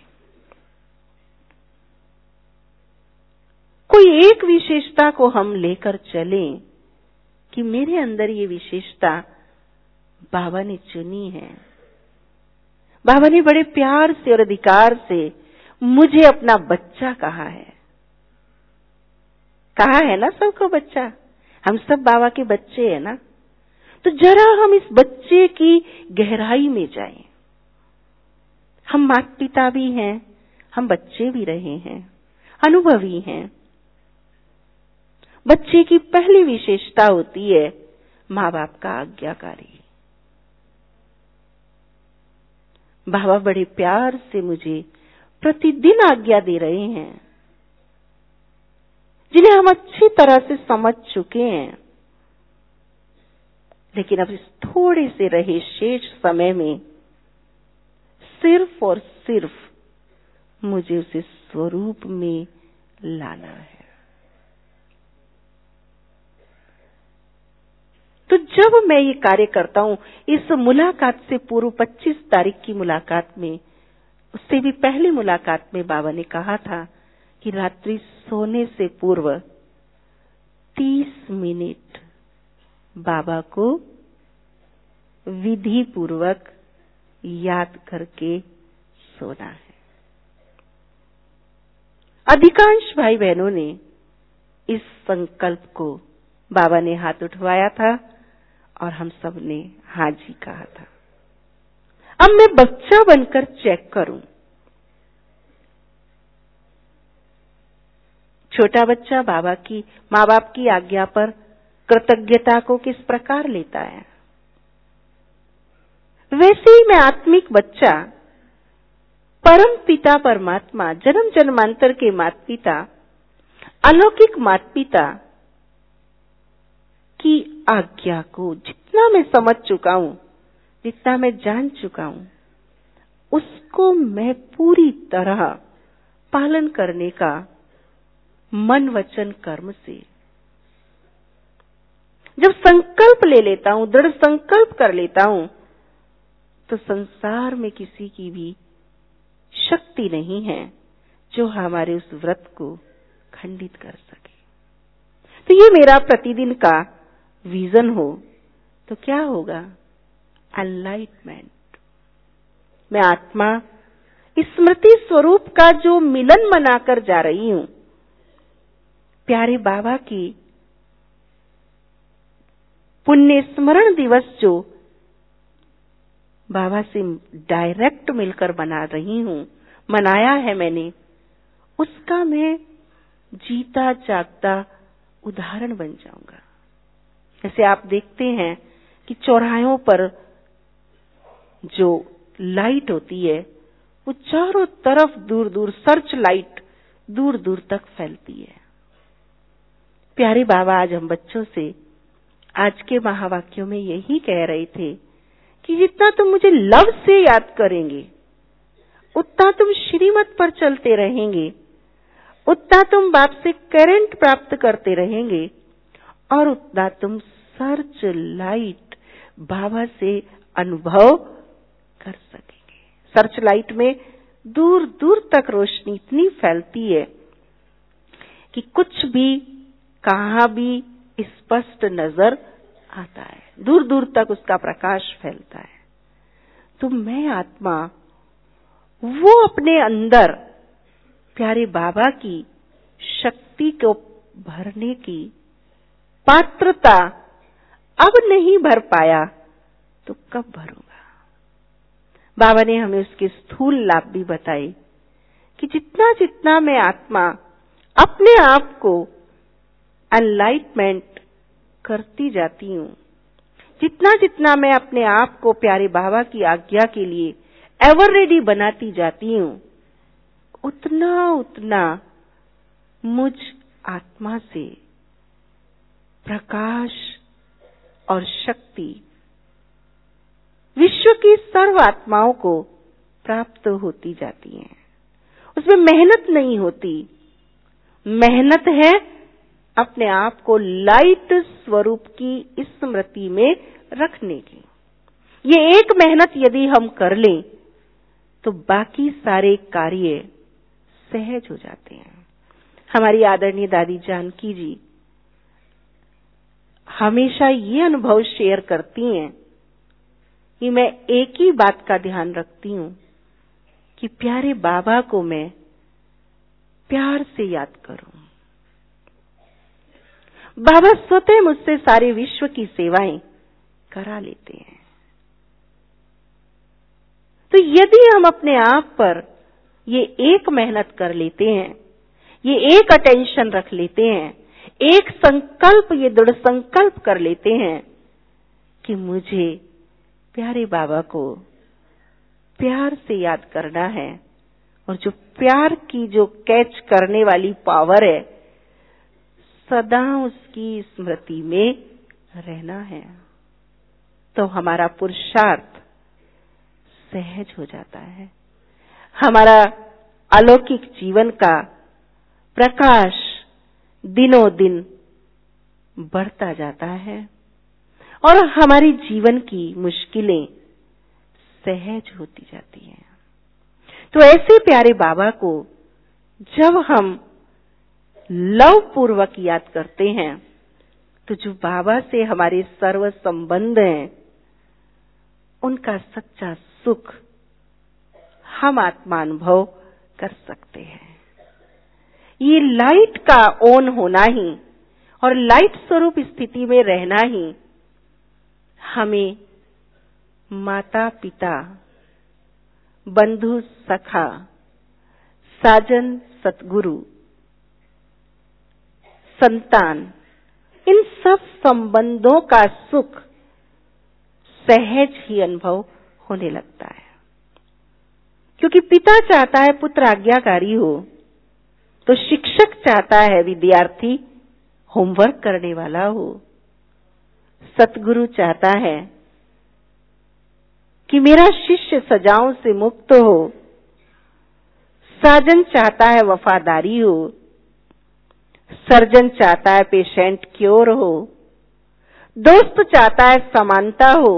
कोई एक विशेषता को हम लेकर चलें कि मेरे अंदर ये विशेषता बाबा ने चुनी है। बाबा ने बड़े प्यार से और अधिकार से मुझे अपना बच्चा कहाँ है? कहा है ना सबको बच्चा, हम सब बाबा के बच्चे हैं ना। तो जरा हम इस बच्चे की गहराई में जाएं। हम माता पिता भी हैं, हम बच्चे भी रहे हैं, अनुभवी हैं। बच्चे की पहली विशेषता होती है माँ बाप का आज्ञाकारी। बाबा बड़े प्यार से मुझे प्रतिदिन आज्ञा दे रहे हैं, जिन्हें हम अच्छी तरह से समझ चुके हैं। लेकिन अब इस थोड़े से रहे शेष समय में सिर्फ और सिर्फ मुझे उसे स्वरूप में लाना है। तो जब मैं ये कार्य करता हूं, इस मुलाकात से पूर्व 25 तारीख की मुलाकात में, उससे भी पहली मुलाकात में बाबा ने कहा था कि रात्रि सोने से पूर्व 30 मिनट बाबा को विधि पूर्वक याद करके सोना है। अधिकांश भाई बहनों ने इस संकल्प को, बाबा ने हाथ उठवाया था और हम सब ने हाँ जी कहा था। अब मैं बच्चा बनकर चेक करूं, छोटा बच्चा बाबा की, माँ बाप की आज्ञा पर कृतज्ञता को किस प्रकार लेता है, वैसे ही मैं आत्मिक बच्चा परम पिता परमात्मा, जन्म जन्मांतर के माता पिता, अलौकिक माता पिता की आज्ञा को जितना मैं समझ चुका हूं, जितना मैं जान चुका हूं, उसको मैं पूरी तरह पालन करने का मन वचन कर्म से जब संकल्प ले लेता हूं, दृढ़ संकल्प कर लेता हूं, तो संसार में किसी की भी शक्ति नहीं है जो हमारे उस व्रत को खंडित कर सके। तो ये मेरा प्रतिदिन का विजन हो तो क्या होगा? एनलाइटमेंट। मैं आत्मा स्मृति स्वरूप का जो मिलन मनाकर जा रही हूं, प्यारे बाबा की पुण्य स्मरण दिवस जो बाबा से डायरेक्ट मिलकर मना रही हूं, मनाया है मैंने, उसका मैं जीता जागता उदाहरण बन जाऊंगा। जैसे आप देखते हैं कि चौराहों पर जो लाइट होती है वो चारों तरफ दूर दूर, सर्च लाइट दूर दूर तक फैलती है। प्यारे बाबा आज हम बच्चों से आज के महावाक्यों में यही कह रहे थे कि जितना तुम मुझे लव से याद करेंगे, उतना तुम श्रीमत पर चलते रहेंगे, उतना तुम बाप से करंट प्राप्त करते रहेंगे और उतना तुम सर्च लाइट बाबा से अनुभव कर सकेंगे। सर्च लाइट में दूर दूर तक रोशनी इतनी फैलती है कि कुछ भी कहां भी स्पष्ट नजर आता है, दूर दूर तक उसका प्रकाश फैलता है। तो मैं आत्मा वो अपने अंदर प्यारे बाबा की शक्ति को भरने की पात्रता अब नहीं भर पाया तो कब भरूंगा? बाबा ने हमें उसके स्थूल लाभ भी बताए कि जितना जितना मैं आत्मा अपने आप को एनलाइटमेंट करती जाती हूं, जितना जितना मैं अपने आप को प्यारे बाबा की आज्ञा के लिए एवर रेडी बनाती जाती हूं, उतना उतना मुझ आत्मा से प्रकाश और शक्ति विश्व की सर्व आत्माओं को प्राप्त होती जाती है। उसमें मेहनत नहीं होती, मेहनत है अपने आप को लाइट स्वरूप की स्मृति में रखने की। ये एक मेहनत यदि हम कर लें तो बाकी सारे कार्य सहज हो जाते हैं। हमारी आदरणीय दादी जानकी जी हमेशा ये अनुभव शेयर करती हैं कि मैं एक ही बात का ध्यान रखती हूं कि प्यारे बाबा को मैं प्यार से याद करूं। बाबा स्वतः मुझसे सारे विश्व की सेवाएं करा लेते हैं। तो यदि हम अपने आप पर ये एक मेहनत कर लेते हैं, ये एक अटेंशन रख लेते हैं, एक संकल्प, ये दृढ़ संकल्प कर लेते हैं कि मुझे प्यारे बाबा को प्यार से याद करना है, और जो प्यार की जो कैच करने वाली पावर है, सदा उसकी स्मृति में रहना है, तो हमारा पुरुषार्थ सहज हो जाता है। हमारा अलौकिक जीवन का प्रकाश दिनों दिन बढ़ता जाता है और हमारी जीवन की मुश्किलें सहज होती जाती हैं। तो ऐसे प्यारे बाबा को जब हम लव पूर्वक याद करते हैं, तो जो बाबा से हमारे सर्व संबंध हैं, उनका सच्चा सुख हम आत्मानुभव कर सकते हैं। ये लाइट का ऑन होना ही और लाइट स्वरूप स्थिति में रहना ही हमें माता पिता, बंधु सखा, साजन सतगुरु, संतान, इन सब संबंधों का सुख सहज ही अनुभव होने लगता है। क्योंकि पिता चाहता है पुत्र आज्ञाकारी हो, तो शिक्षक चाहता है विद्यार्थी होमवर्क करने वाला हो। सतगुरु चाहता है कि मेरा शिष्य सजाओं से मुक्त हो। साजन चाहता है वफादारी हो। सर्जन चाहता है पेशेंट क्योर हो। दोस्त चाहता है समानता हो,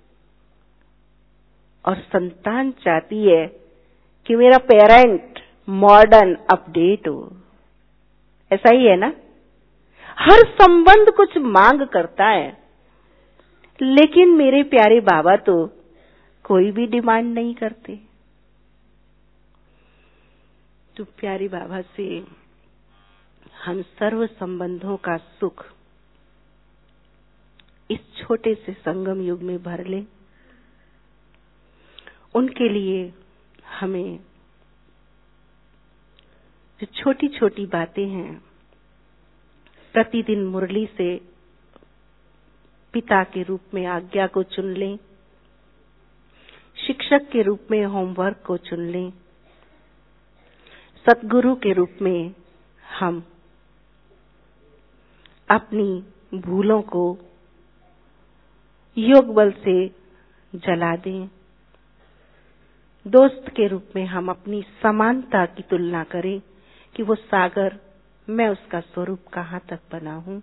और संतान चाहती है कि मेरा पेरेंट मॉडर्न अपडेट हो। ऐसा ही है ना? हर संबंध कुछ मांग करता है, लेकिन मेरे प्यारे बाबा तो कोई भी डिमांड नहीं करते। तो प्यारे बाबा से हम सर्व संबंधों का सुख इस छोटे से संगम युग में भर लें। उनके लिए हमें जो छोटी छोटी बातें हैं, प्रतिदिन मुरली से पिता के रूप में आज्ञा को चुन लें, शिक्षक के रूप में होमवर्क को चुन लें, सतगुरु के रूप में हम अपनी भूलों को योग बल से जला दें। दोस्त के रूप में हम अपनी समानता की तुलना करें कि वो सागर, मैं उसका स्वरूप कहाँ तक बना हूं।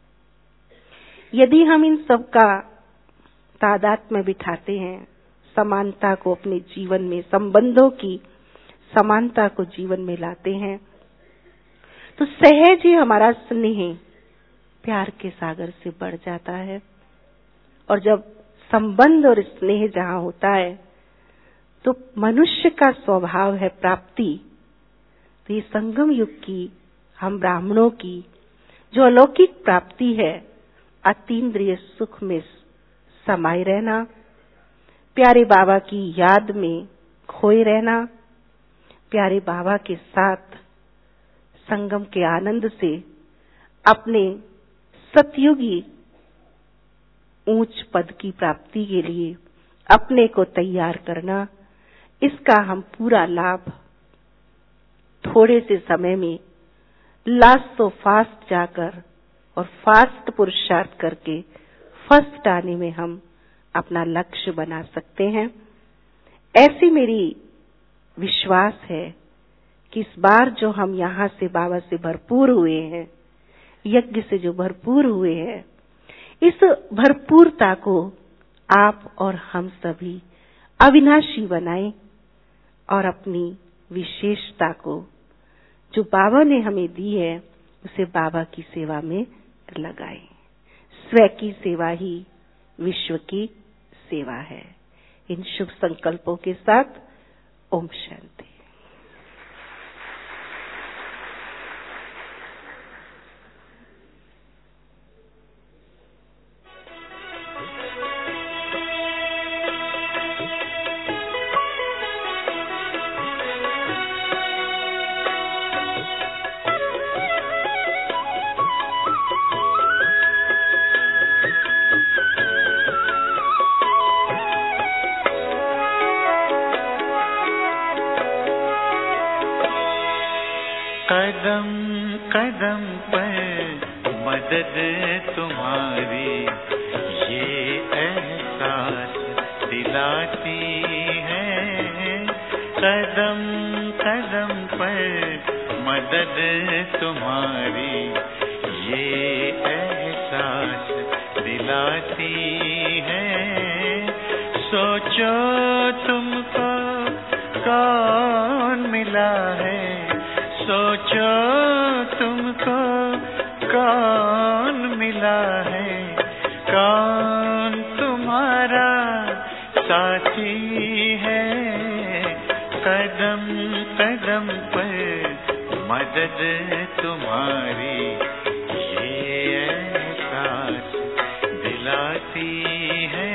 यदि हम इन सब का तादाद में बिठाते हैं, समानता को अपने जीवन में, संबंधों की समानता को जीवन में लाते हैं, तो सहज ही हमारा स्नेह प्यार के सागर से बढ़ जाता है। और जब संबंध और स्नेह जहां होता है, तो मनुष्य का स्वभाव है प्राप्ति। तो ये संगम युग की, हम ब्राह्मणों की जो अलौकिक प्राप्ति है, अतीन्द्रिय सुख में समाये रहना, प्यारे बाबा की याद में खोए रहना, प्यारे बाबा के साथ संगम के आनंद से अपने सतयुगी ऊंच पद की प्राप्ति के लिए अपने को तैयार करना, इसका हम पूरा लाभ थोड़े से समय में लास्ट तो फास्ट जाकर और फास्ट पुरुषार्थ करके फर्स्ट आने में हम अपना लक्ष्य बना सकते हैं। ऐसी मेरी विश्वास है कि इस बार जो हम यहाँ से बाबा से भरपूर हुए हैं, यज्ञ से जो भरपूर हुए हैं, इस भरपूरता को आप और हम सभी अविनाशी बनाएं और अपनी विशेषता को जो बाबा ने हमें दी है, उसे बाबा की सेवा में लगाएं। स्व की सेवा ही विश्व की सेवा है। इन शुभ संकल्पों के साथ ओम शांति। कदम कदम पर मदद तुम्हारी ये एहसास दिलाती है। कदम कदम पर मदद तुम्हारी ये एहसास दिलाती है। सोचो तुमको कौन मिला है, सोचो तुमको कौन मिला है, कौन तुम्हारा साथी है। कदम कदम पर मदद तुम्हारी ये एहसास दिलाती है।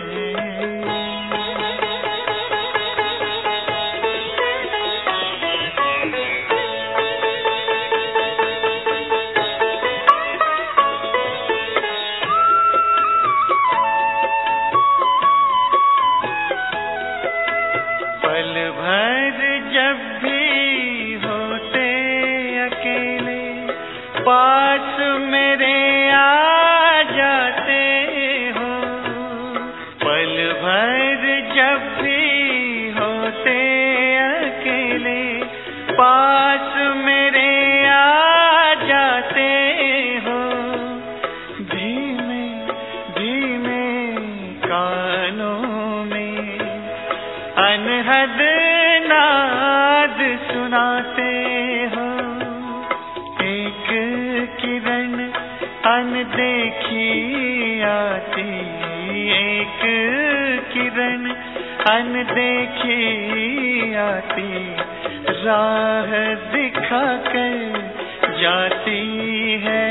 पल भर जब भी होते अकेले पास मेरे आ जाते हो। पल भर जब भी होते अकेले पास मेरे आ जाते हो। धीमे धीमे कानों में अनहद नाद सुनाते हो। एक किरण अनदेखी आती, एक किरण अनदेखी आती, राह दिखा कर जाती है।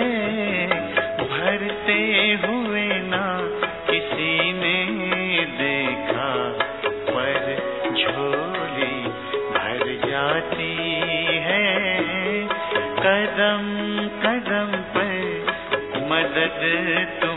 भरते हुए ना किसी ने देखा पर झोली भर जाती है। कदम कदम पर मदद